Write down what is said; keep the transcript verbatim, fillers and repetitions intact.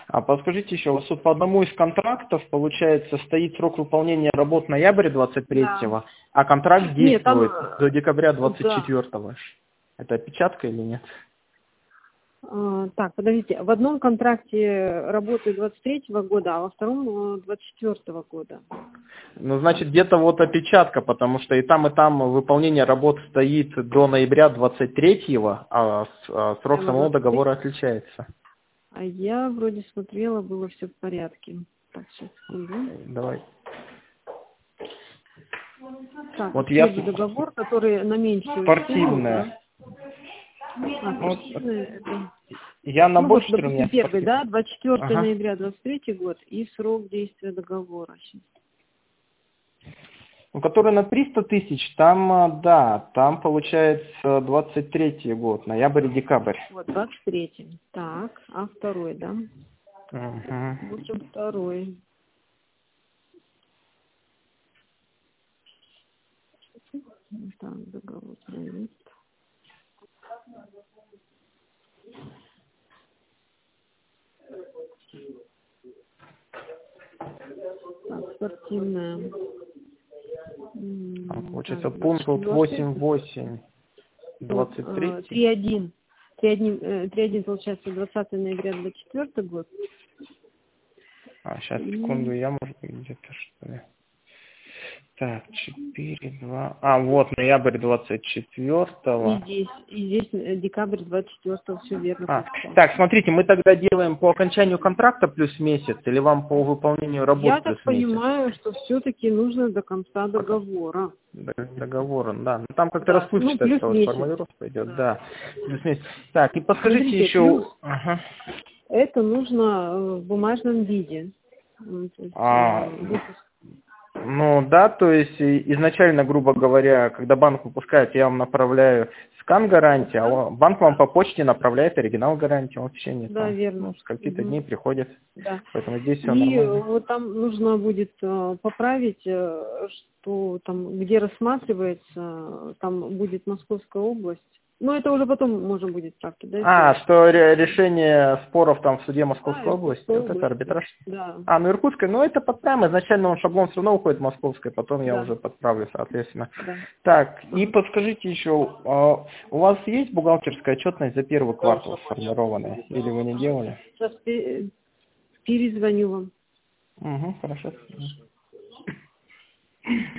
А подскажите еще, у вас тут по одному из контрактов, получается, стоит срок выполнения работ ноябрь двадцать Да. третьего, а контракт Нет, там, действует до декабря двадцать да. четвёртого. Это опечатка или нет? А, так, подождите, в одном контракте работаю двадцать третьего года, а во втором двадцать четвёртого года. Ну, значит, где-то вот опечатка, потому что и там, и там выполнение работ стоит до ноября двадцать третьего, а с- а срок Прямо самого двадцать третьего. договора отличается. А я вроде смотрела, было все в порядке. Так, сейчас, секунду. Давай. Так, Вот я первый договор, который на меньшую сумму, спортивная. да? А, Вот, спортивная, это... я на Ну вот, бочке у допустим, меня первый, спортивная. да, двадцать четвёртого Ага. ноября двадцать третий год и срок действия договора. Щас. Ну, который на триста тысяч, там, а, да, там получается двадцать третий год, ноябрь и декабрь. Вот, двадцать третий. Так, а второй, да? Угу. В общем, второй. Так, договор проект. Так, спортивная. Там, М, получается, Так, двадцать пункт вот восемь четвёртый. восемь Вот, двадцать э, третий. три один. три один, э, три один получается двадцатого ноября двадцать четвёртый год. А, сейчас, секунду, И я, может быть, где-то что ли. Так, четыре два. А, вот, ноябрь двадцать И четвёртого. здесь, и здесь э, декабрь двадцать четвёртого, все верно А, прописал. так, смотрите, мы тогда делаем по окончанию контракта плюс месяц или вам по выполнению Я работ плюс так месяц? понимаю, что все-таки нужно до конца Пока. договора. Д- Договора, да. Ну, там как-то Да, ну расплывчатая плюс вся вот месяц. формулировка идет, Да. да. Плюс месяц. Так, и подскажите Смотрите, плюс еще... Ага. это нужно э, в бумажном виде. Ну, то есть, А, э, выпуск. ну да, то есть и- изначально, грубо говоря, когда банк выпускает, я вам направляю скан гарантии, а Да, он- банк вам по почте направляет оригинал гарантии, он в течение да, там, ну, верно. скольки-то Мгм. дней приходит. Да. Поэтому здесь все И э, нормально. вот там нужно будет э, поправить, э, что там, где рассматривается, э, там будет Московская область. Но это уже потом можно будет правки, да, А, сделать. что ре- решение споров там в суде Да, Московской области, Иркутской вот это области. арбитраж. Да, А, ну Иркутская, ну это подправим, изначально он шаблон все равно уходит в Московской, потом я да, уже подправлю, соответственно. да. Так, и Ага. подскажите еще, а, у вас есть бухгалтерская отчетность за первый квартал сформированная, или вы не делали? Сейчас пе- перезвоню вам. Угу, хорошо.